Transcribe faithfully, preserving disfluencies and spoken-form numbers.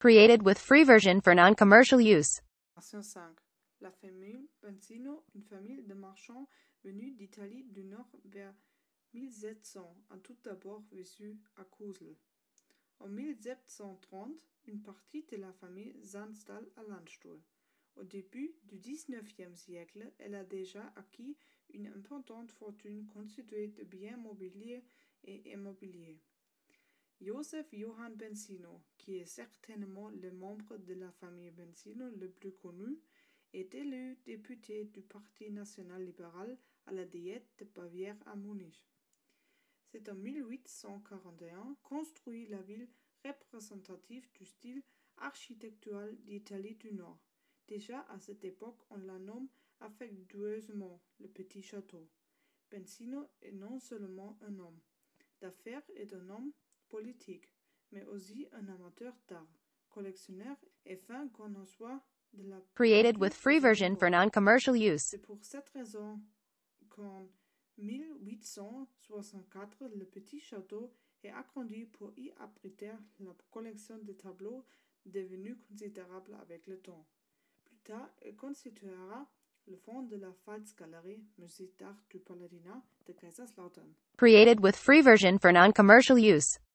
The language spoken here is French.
Created with free version for non-commercial use. cinq. La famille Benzino, une famille de marchands venus d'Italie du Nord vers mille sept cents, a tout d'abord vécu à Kusel. En mille sept cent trente, une partie de la famille s'installe à Landstuhl. Au début du dix-neuvième siècle, elle a déjà acquis une importante fortune constituée de biens mobiliers et immobiliers. Joseph Johann Benzino, qui est certainement le membre de la famille Benzino le plus connu, est élu député du Parti national-libéral à la Diète de Bavière à Munich. C'est en mille huit cent quarante et un construit la ville représentative du style architectural d'Italie du Nord. Déjà à cette époque, on la nomme affectueusement le Petit Château. Benzino est non seulement un homme d'affaires et un homme politique, mais aussi un amateur d'art, collectionneur et fin connoisseur de la Created with free version for non-commercial use. C'est pour cette raison qu'en mille huit cent soixante-quatre, le Petit Château est agrandi pour y abriter la collection de tableaux devenue considérable avec le temps. Plus tard, il constituera le fond de la Pfalzgalerie, musée d'art du Palatinat de Kaiserslautern. Created with free version for non-commercial use.